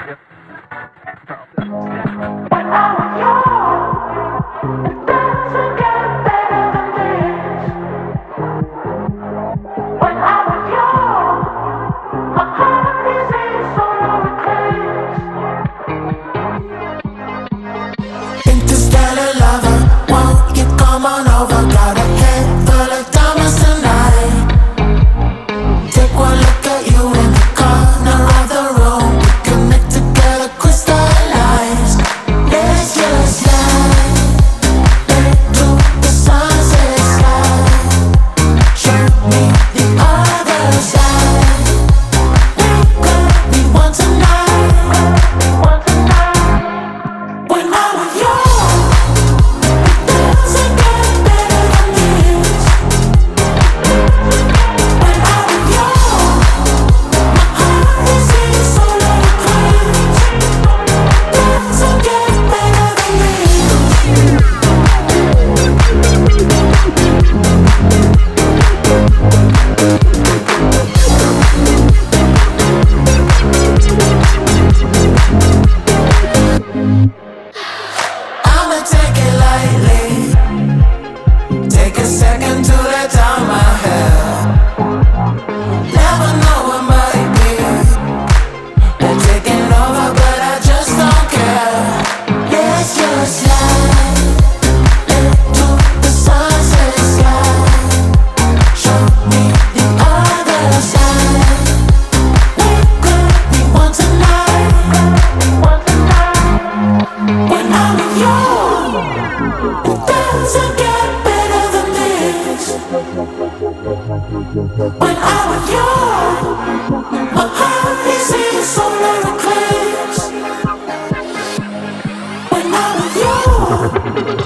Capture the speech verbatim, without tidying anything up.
Interstellar lover, won't you come on over? Got a head full of diamonds tonight. Take one look at you in the corner of the room. We connect together, crystallize. Let's just slide into the sunset side. Show me the other side. We could be one tonight. When I'm with you, it doesn't get better than this. When I'm with you, my heart is in solar eclipse. Doesn't get better than this. I'ma take it lightly. Take a second to let down my hair. Never know what might be. They're taking over, but I just don't care. Let's just slide into the sunset sky. Show me the other side. We could be one tonight. When I'm with you, it doesn't get better than this. When I'm with you, my heart is in solar eclipse. When I'm with you.